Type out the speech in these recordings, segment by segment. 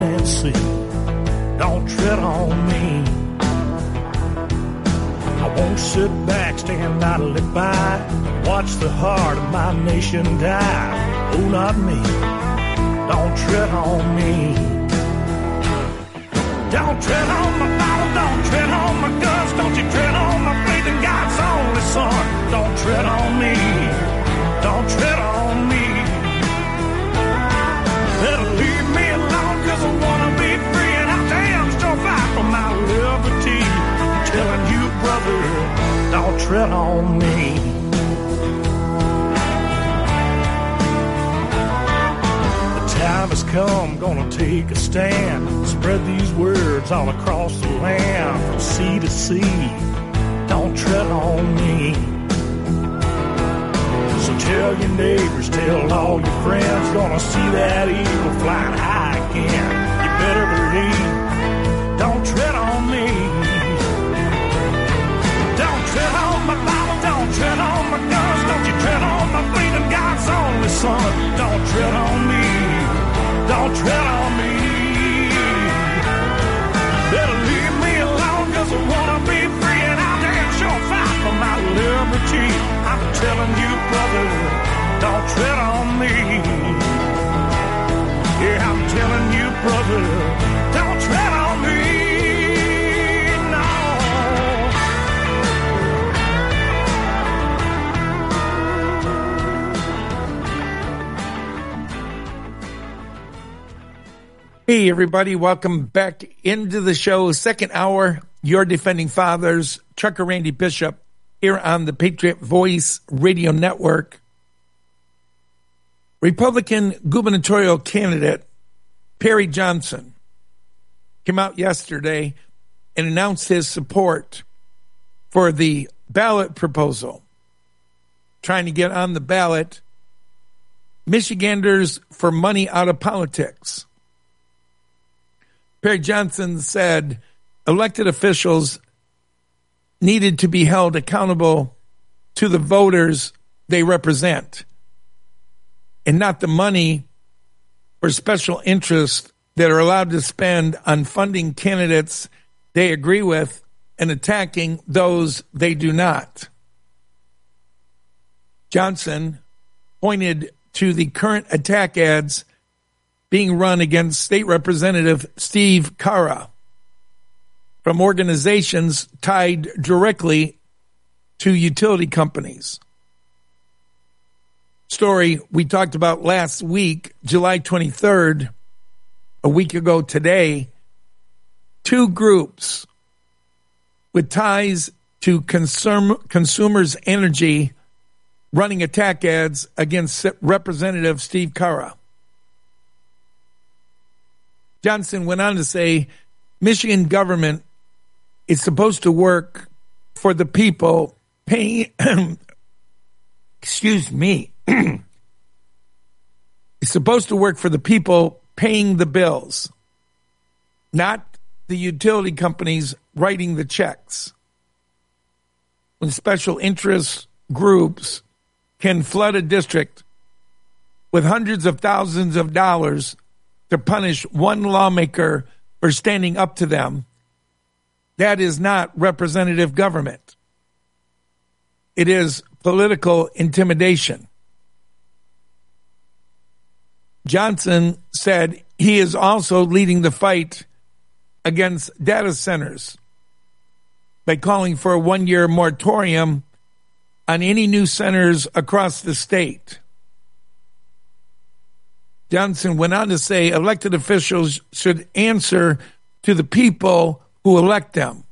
and see. Don't tread on me. I won't sit back, stand idly by, watch the heart of my nation die. Oh, not me. Don't tread on me. Don't tread on my Bible, don't tread on my guns, don't you tread on my faith in God's only Son. Don't tread on me. Don't tread on me. Better leave me alone, cause I wanna be free, and I damn sure fight for my liberty. I'm telling you, brother, don't tread on me. The time has come, gonna take a stand, spread these words all across the land, from sea to sea. Don't tread on me. So tell your neighbors, tell all your friends, gonna see that eagle flying high again. You better believe, don't tread on me. Don't tread on my Bible, don't tread on my guns, don't you tread on my faith in God's only Son. Don't tread on me, don't tread on me. Better leave me alone, cause I wanna be free, and I'll damn sure fight for my liberty. I'm telling you, brother, don't tread on me. Yeah, I'm telling you, brother, don't tread on me. No. Hey, everybody, welcome back into the show. Second hour, Your Defending Fathers, Trucker Randy Bishop, here on the Patriot Voice Radio Network. Republican gubernatorial candidate Perry Johnson came out yesterday and announced his support for the ballot proposal, trying to get on the ballot Michiganders for money out of politics. Perry Johnson said elected officials needed to be held accountable to the voters they represent, and not the money or special interests that are allowed to spend on funding candidates they agree with and attacking those they do not. Johnson pointed to the current attack ads being run against State Representative Steve Carra from organizations tied directly to utility companies. Story we talked about last week, July 23rd, a week ago today, two groups with ties to Consumers Energy running attack ads against Representative Steve Carra. Johnson went on to say, Michigan government is supposed to work for the people paying, excuse me, is supposed to work for the people paying the bills, not the utility companies writing the checks. When special interest groups can flood a district with hundreds of thousands of dollars to punish one lawmaker for standing up to them, that is not representative government. It is political intimidation. Johnson said he is also leading the fight against data centers by calling for a one-year moratorium on any new centers across the state. Johnson went on to say elected officials should answer to the people who elect them,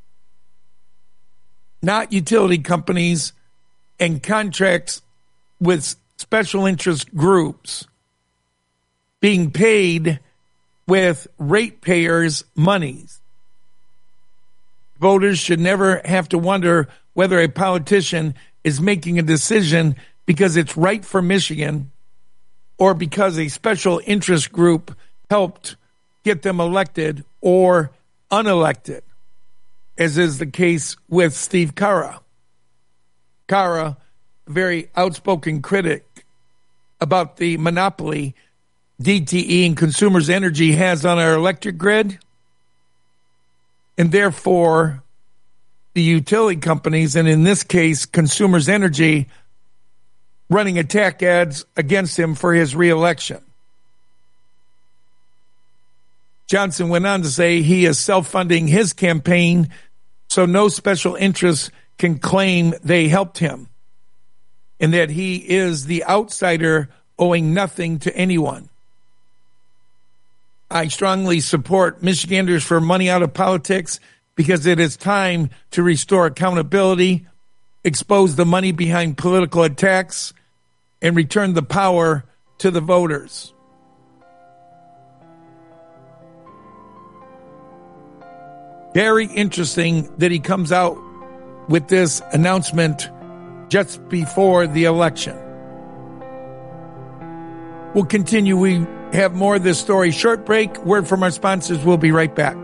not utility companies and contracts with special interest groups being paid with ratepayers' monies. Voters should never have to wonder whether a politician is making a decision because it's right for Michigan or because a special interest group helped get them elected or unelected, as is the case with Steve Carra. Carra, a very outspoken critic about the monopoly DTE and Consumers Energy has on our electric grid. And therefore, the utility companies, and in this case, Consumers Energy, running attack ads against him for his reelection. Johnson went on to say he is self-funding his campaign, so no special interests can claim they helped him, and that he is the outsider owing nothing to anyone. I strongly support Michiganders for Money Out of Politics because it is time to restore accountability, expose the money behind political attacks, and return the power to the voters. Very interesting that he comes out with this announcement just before the election. We'll continue. We have more of this story. Short break. Word from our sponsors. We'll be right back.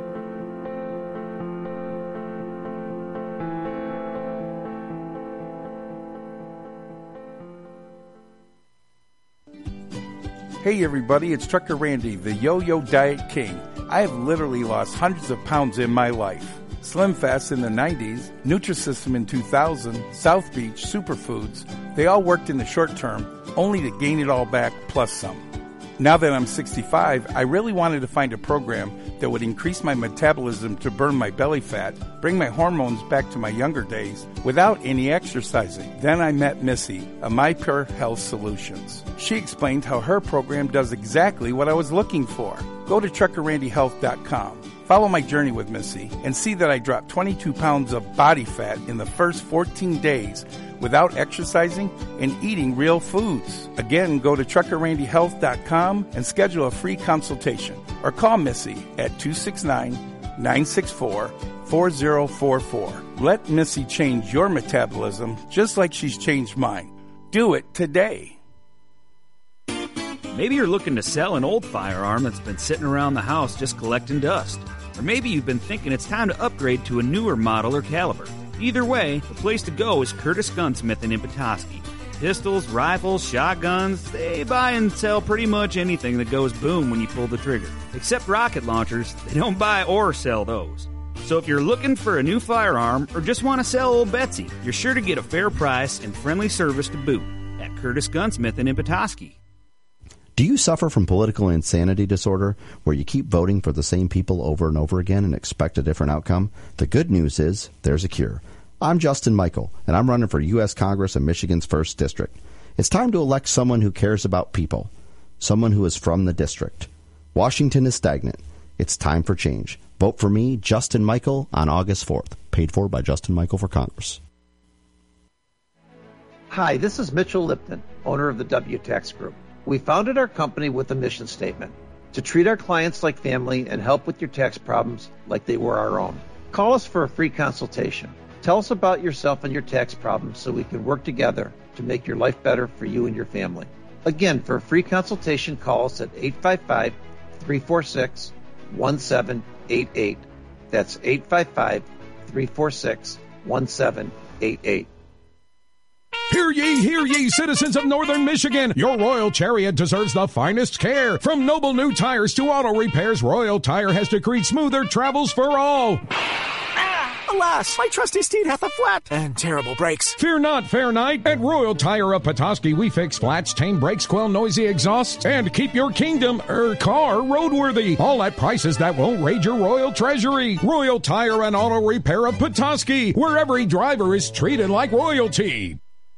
Hey everybody, it's Trucker Randy, the Yo-Yo Diet King. I have literally lost hundreds of pounds in my life. Slim Fast in the 90s, Nutrisystem in 2000, South Beach, Superfoods, they all worked in the short term, only to gain it all back plus some. Now that I'm 65, I really wanted to find a program that would increase my metabolism to burn my belly fat, bring my hormones back to my younger days without any exercising. Then I met Missy of My Pure Health Solutions. She explained how her program does exactly what I was looking for. Go to TruckerRandyHealth.com. Follow my journey with Missy and see that I dropped 22 pounds of body fat in the first 14 days without exercising and eating real foods. Again, go to TruckerRandyHealth.com and schedule a free consultation or call Missy at 269-964-4044. Let Missy change your metabolism just like she's changed mine. Do it today. Maybe you're looking to sell an old firearm that's been sitting around the house just collecting dust. Or maybe you've been thinking it's time to upgrade to a newer model or caliber. Either way, the place to go is Curtis Gunsmith in Petoskey. Pistols, rifles, shotguns, they buy and sell pretty much anything that goes boom when you pull the trigger. Except rocket launchers, they don't buy or sell those. So if you're looking for a new firearm or just want to sell old Betsy, you're sure to get a fair price and friendly service to boot at Curtis Gunsmith in Petoskey. Do you suffer from political insanity disorder where you keep voting for the same people over and over again and expect a different outcome? The good news is there's a cure. I'm Justin Michael, and I'm running for U.S. Congress in Michigan's 1st District. It's time to elect someone who cares about people, someone who is from the district. Washington is stagnant. It's time for change. Vote for me, Justin Michael, on August 4th. Paid for by Justin Michael for Congress. Hi, this is Mitchell Lipton, owner of the W-Tax Group. We founded our company with a mission statement: to treat our clients like family and help with your tax problems like they were our own. Call us for a free consultation. Tell us about yourself and your tax problems so we can work together to make your life better for you and your family. Again, for a free consultation, call us at 855-346-1788. That's 855-346-1788. Hear ye, citizens of northern Michigan. Your Royal Chariot deserves the finest care. From noble new tires to auto repairs, Royal Tire has decreed smoother travels for all. Alas, my trusty steed hath a flat and terrible brakes. Fear not, fair knight. At Royal Tire of Petoskey, we fix flats, tame brakes, quell noisy exhausts, and keep your car roadworthy. All at prices that won't raid your royal treasury. Royal Tire and Auto Repair of Petoskey, where every driver is treated like royalty.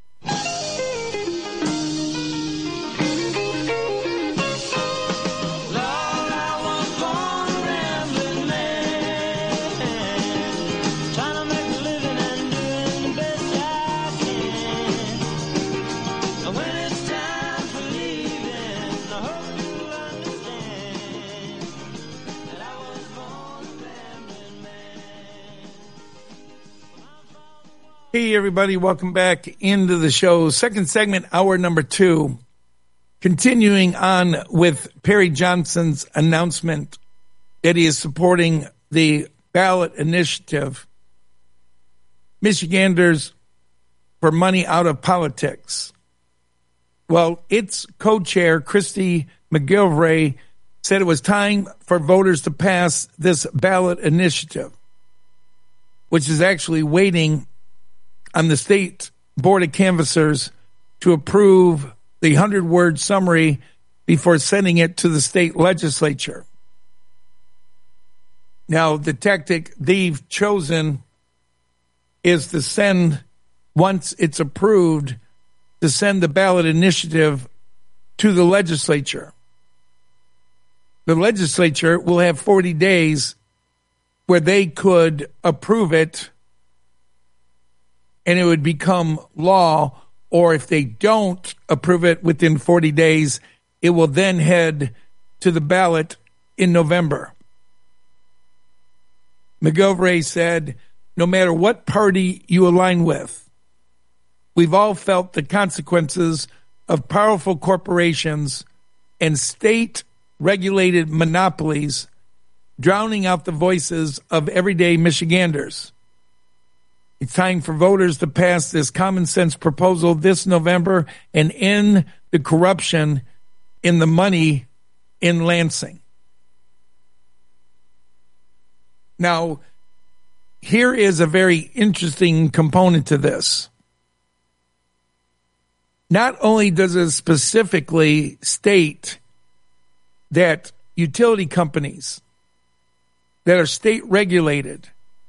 Hey, everybody. Welcome back into the show. Second segment, hour number 2. Continuing on with Perry Johnson's announcement that he is supporting the ballot initiative, Michiganders for Money Out of Politics. Well, its co-chair, Kristi McGilvray said it was time for voters to pass this ballot initiative, which is actually waiting on the state board of canvassers to approve the 100-word summary before sending it to the state legislature. Now, the tactic they've chosen is to send, once it's approved, to send the ballot initiative to the legislature. The legislature will have 40 days where they could approve it and it would become law, or if they don't approve it within 40 days, it will then head to the ballot in November. McGilvray said, no matter what party you align with, we've all felt the consequences of powerful corporations and state-regulated monopolies drowning out the voices of everyday Michiganders. It's time for voters to pass this common sense proposal this November and end the corruption in the money in Lansing. Now, here is a very interesting component to this. Not only does it specifically state that utility companies that are state regulated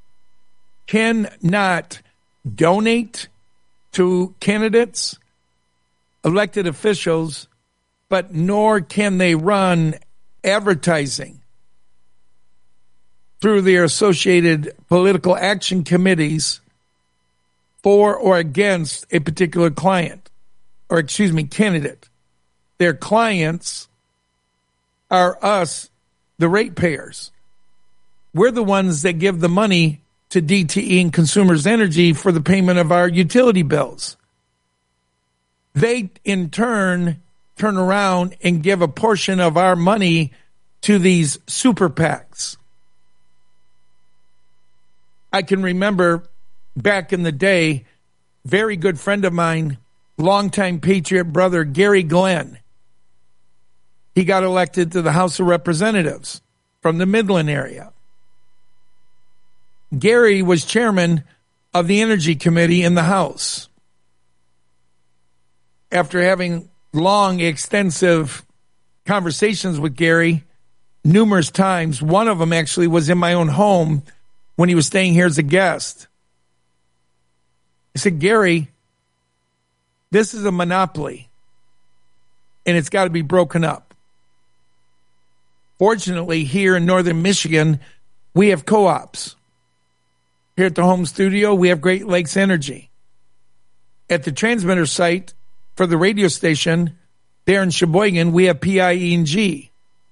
cannot donate to candidates, elected officials, but nor can they run advertising through their associated political action committees for or against a particular candidate. Their clients are us, the ratepayers. We're the ones that give the money to DTE and Consumers Energy for the payment of our utility bills. They, in turn around and give a portion of our money to these super PACs. I can remember back in the day, very good friend of mine, longtime Patriot brother, Gary Glenn. He got elected to the House of Representatives from the Midland area. Gary was chairman of the Energy Committee in the House. After having long, extensive conversations with Gary numerous times, one of them actually was in my own home when he was staying here as a guest. I said, Gary, this is a monopoly, and it's got to be broken up. Fortunately, here in northern Michigan, we have co-ops. Here at the home studio, we have Great Lakes Energy. At the transmitter site for the radio station there in Sheboygan, we have PIE&G.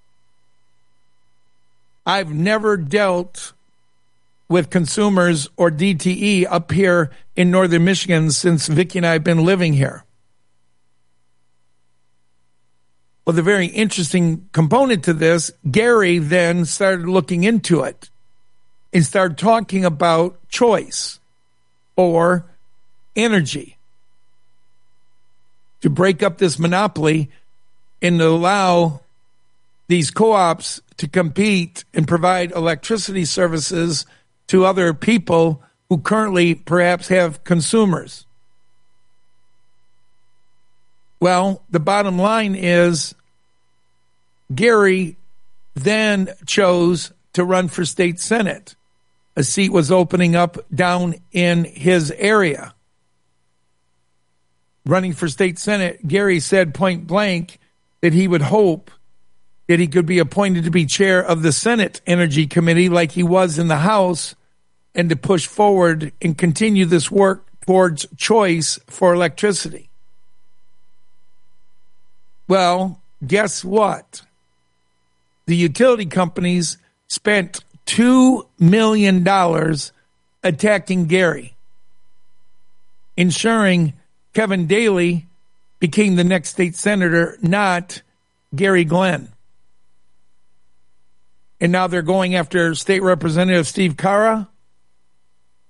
I've never dealt with consumers or DTE up here in northern Michigan since Vicki and I have been living here. Well, the very interesting component to this, Gary then started looking into it and started talking about choice or energy to break up this monopoly and to allow these co-ops to compete and provide electricity services to other people who currently perhaps have consumers. Well, the bottom line is Gary then chose to run for state senate. A seat was opening up down in his area. Running for state senate, Gary said point blank that he would hope that he could be appointed to be chair of the Senate Energy Committee like he was in the House, and to push forward and continue this work towards choice for electricity. Well, guess what? The utility companies spent $2 million attacking Gary, ensuring Kevin Daly became the next state senator, not Gary Glenn. And now they're going after State Representative Steve Cara.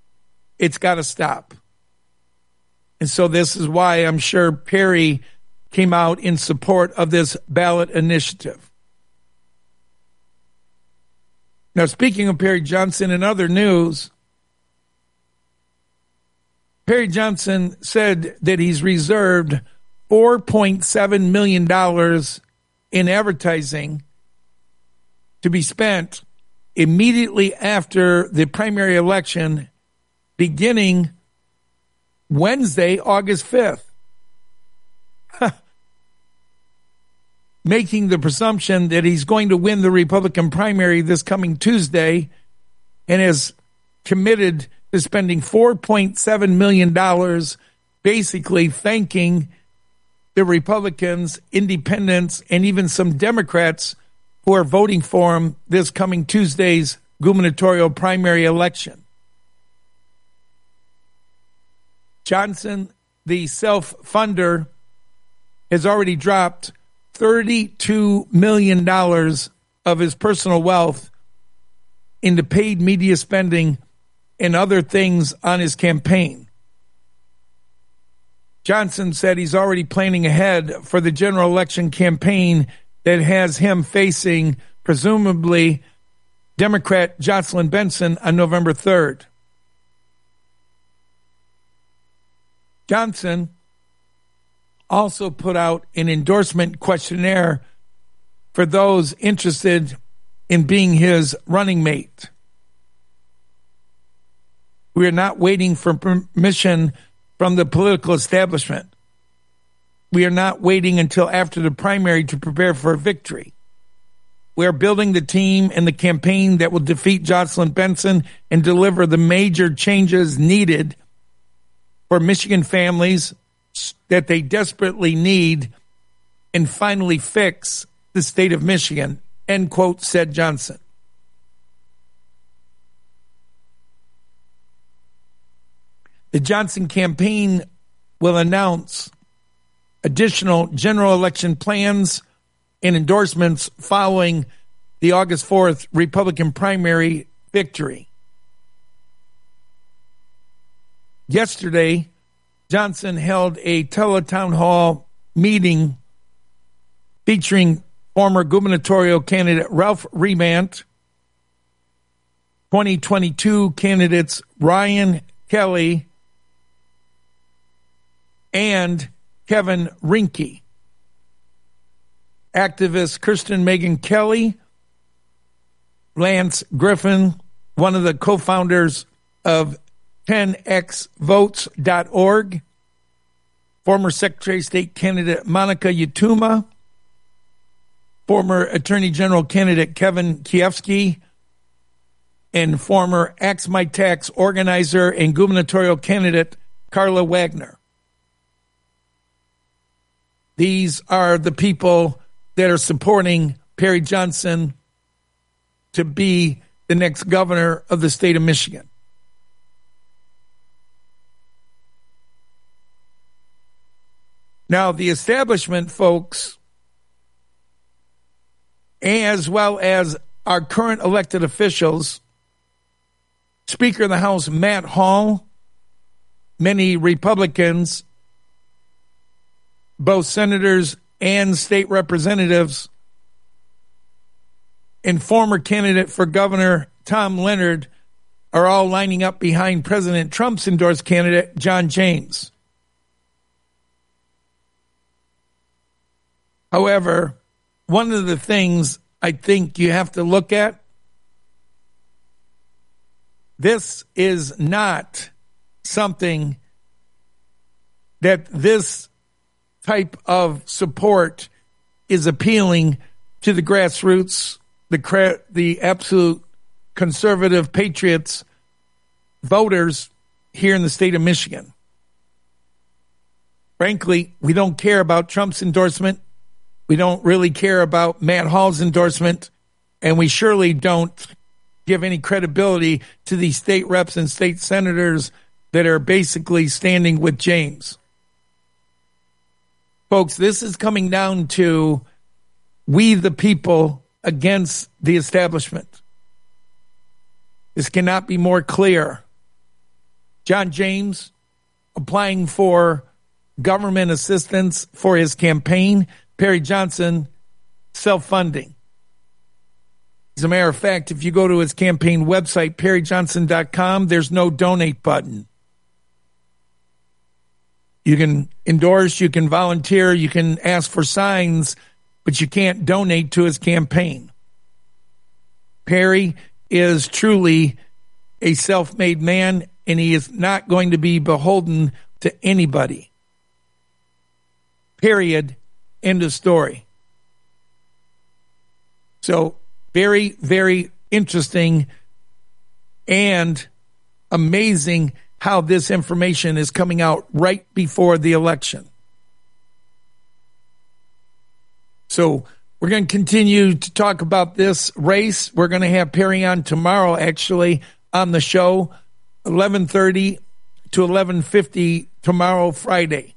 It's got to stop. And so this is why I'm sure Perry came out in support of this ballot initiative. Now, speaking of Perry Johnson, in other news, Perry Johnson said that he's reserved $4.7 million in advertising to be spent immediately after the primary election, beginning Wednesday, August 5th. Making the presumption that he's going to win the Republican primary this coming Tuesday, and has committed to spending $4.7 million, basically thanking the Republicans, independents, and even some Democrats who are voting for him this coming Tuesday's gubernatorial primary election. Johnson, the self-funder, has already dropped $32 million of his personal wealth into paid media spending and other things on his campaign. Johnson said he's already planning ahead for the general election campaign that has him facing, presumably, Democrat Jocelyn Benson on November 3rd. Johnson also put out an endorsement questionnaire for those interested in being his running mate. We are not waiting for permission from the political establishment. We are not waiting until after the primary to prepare for a victory. We are building the team and the campaign that will defeat Jocelyn Benson and deliver the major changes needed for Michigan families that they desperately need, and finally fix the state of Michigan, end quote, said Johnson. The Johnson campaign will announce additional general election plans and endorsements following the August 4th Republican primary victory. Yesterday, Johnson held a teletown hall meeting featuring former gubernatorial candidate Ralph Remant, 2022 candidates Ryan Kelly and Kevin Rinke. Activist Kirsten Megan Kelly, Lance Griffin, one of the co-founders of 10xvotes.org, former Secretary of State candidate Monica Yatuma, former Attorney General candidate Kevin Kiefsky, and former Axe My Tax organizer and gubernatorial candidate Carla Wagner. These are the people that are supporting Perry Johnson to be the next governor of the state of Michigan. Now, the establishment folks, as well as our current elected officials, Speaker of the House Matt Hall, many Republicans, both senators and state representatives, and former candidate for governor Tom Leonard are all lining up behind President Trump's endorsed candidate John James. However, one of the things I think you have to look at, this is not something that this type of support is appealing to the grassroots, the absolute conservative patriots, voters here in the state of Michigan. Frankly, we don't care about Trump's endorsement. We don't really care about Matt Hall's endorsement, and we surely don't give any credibility to these state reps and state senators that are basically standing with James. Folks, this is coming down to we the people against the establishment. This cannot be more clear. John James applying for government assistance for his campaign. Perry Johnson, self-funding. As a matter of fact, if you go to his campaign website, perryjohnson.com, there's no donate button. You can endorse, you can volunteer, you can ask for signs, but you can't donate to his campaign. Perry is truly a self-made man, and he is not going to be beholden to anybody. Period. End of story. So, very, very interesting and amazing how this information is coming out right before the election. So we're going to continue to talk about this race. We're going to have Perry on tomorrow, actually, on the show, 11:30 to 11:50 tomorrow, Friday.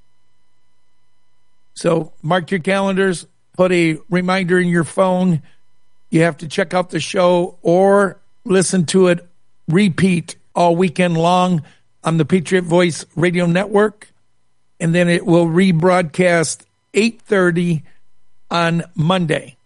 So mark your calendars, put a reminder in your phone. You have to check out the show or listen to it repeat all weekend long on the Patriot Voice Radio Network. And then it will rebroadcast 8:30 on Monday.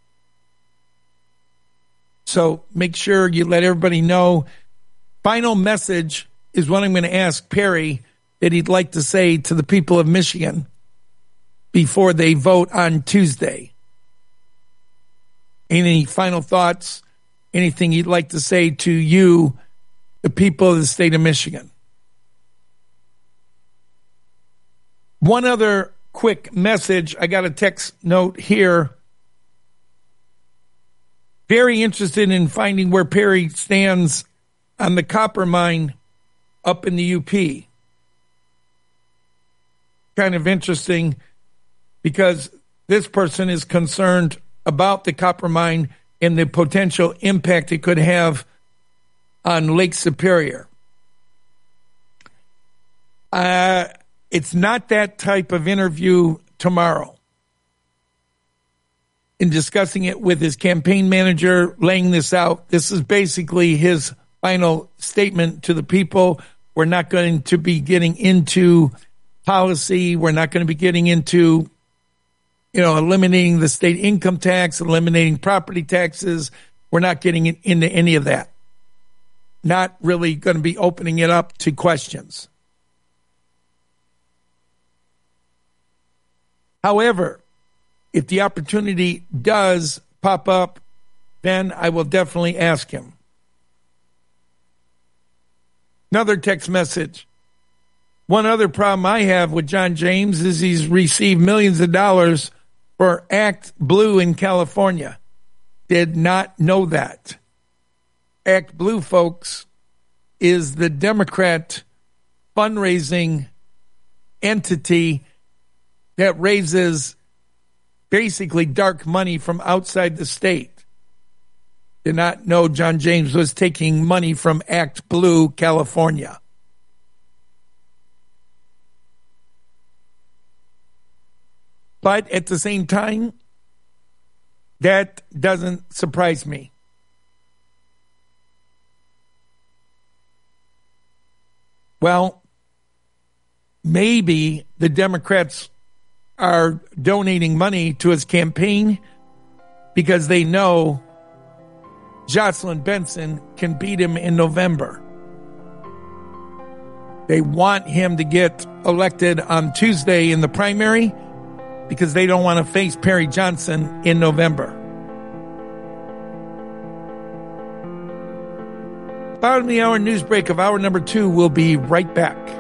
So make sure you let everybody know. Final message is what I'm going to ask Perry that he'd like to say to the people of Michigan before they vote on Tuesday. Any final thoughts? Anything you'd like to say to you, the people of the state of Michigan? One other quick message. I got a text note here. Very interested in finding where Perry stands on the copper mine up in the UP. Kind of interesting because this person is concerned about the copper mine and the potential impact it could have on Lake Superior. It's not that type of interview tomorrow. In discussing it with his campaign manager, laying this out, this is basically his final statement to the people. We're not going to be getting into policy. We're not going to be getting into eliminating the state income tax, eliminating property taxes. We're not getting into any of that. Not really going to be opening it up to questions. However, if the opportunity does pop up, then I will definitely ask him. Another text message. One other problem I have with John James is he's received millions of dollars for Act Blue in California. Did not know that. Act Blue, folks, is the Democrat fundraising entity that raises basically dark money from outside the state. Did not know John James was taking money from Act Blue, California. But at the same time, that doesn't surprise me. Well, maybe the Democrats are donating money to his campaign because they know Jocelyn Benson can beat him in November. They want him to get elected on Tuesday in the primary because they don't want to face Perry Johnson in November. Bottom of the hour news break of hour number 2. We'll be right back.